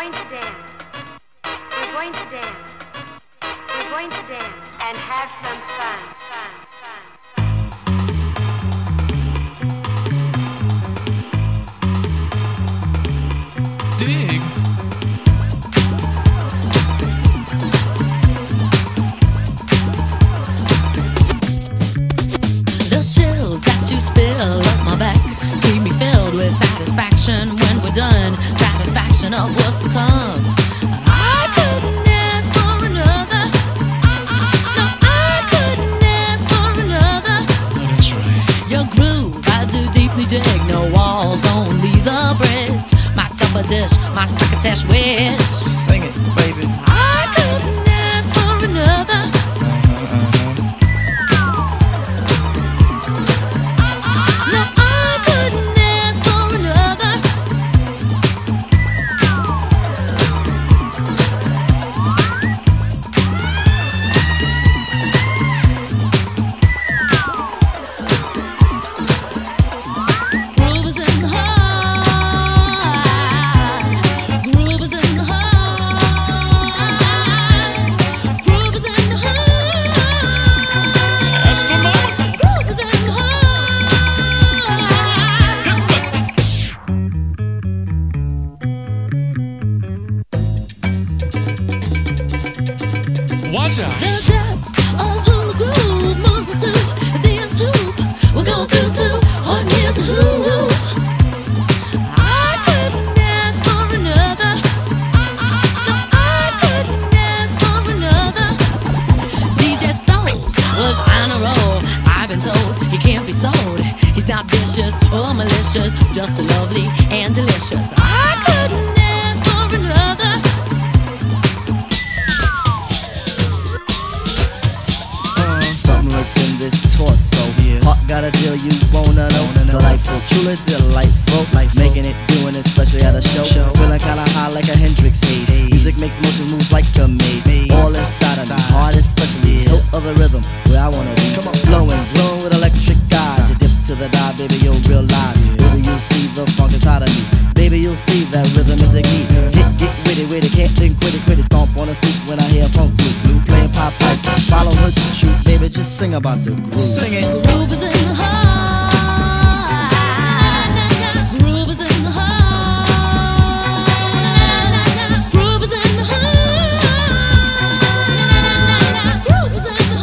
going to dance. We're going to dance. We're going to dance and have some fun. Dig. The chills that you spill up my back keep me filled with satisfaction when we're done. Satisfaction of what's to come. I couldn't ask for another. No, I couldn't ask for another. Oh, that's right. Your groove, I do deeply dig. No walls, only the bridge. My supper dish, my succotash wish. Sing it, baby. I couldn't ask for another. No, I couldn't ask for another. Groove is in the heart. Groove is in the heart. Groove is in the heart. Astronomical. Groove is in the heart. Watch out. The depth of hula groove moves us to the end hoop. We'll go through to on here's a who. I couldn't ask for another. No, I couldn't ask for another. DJ Soul was on a roll. I've been told he can't be sold. He's not vicious or malicious, just lovely and delicious. I couldn't ask for another. Something lurks in this torso. Heart got a deal you wanna know. Delightful, truly delightful. Making it, doing it, especially at a show. Feeling kinda high like a Hendrix haze. Music makes motion moves like a maze. All inside of me, heart especially. Hilt of the rhythm, where I wanna be. Come on, flowing, glowing with electric eyes. You dip to the dive, baby, you'll realize. Baby, you'll see the funk inside of me. Baby, you'll see that rhythm is the key. Get with it, can't think, quit it. Stomp on the street when I hear funk blue. Playing pop pipe, follow her to shoot. Baby, just sing about the groove. Sing it. Groove is in the heart. Groove is in the heart. Groove is in the heart. Groove is in the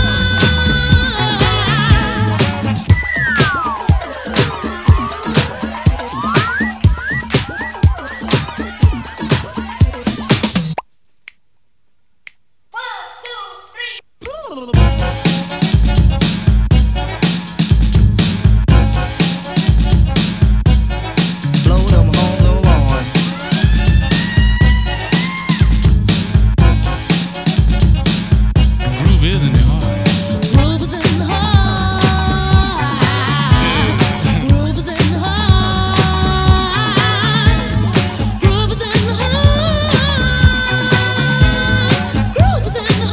Blow them home, blow on. Groove is in the heart. Groove is in the heart. Groove is in the heart. Groove is in the heart. Groove is in the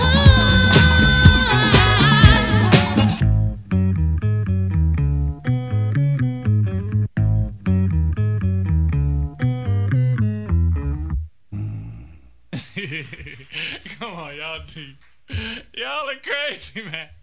Come on, y'all deep. Y'all are crazy, man.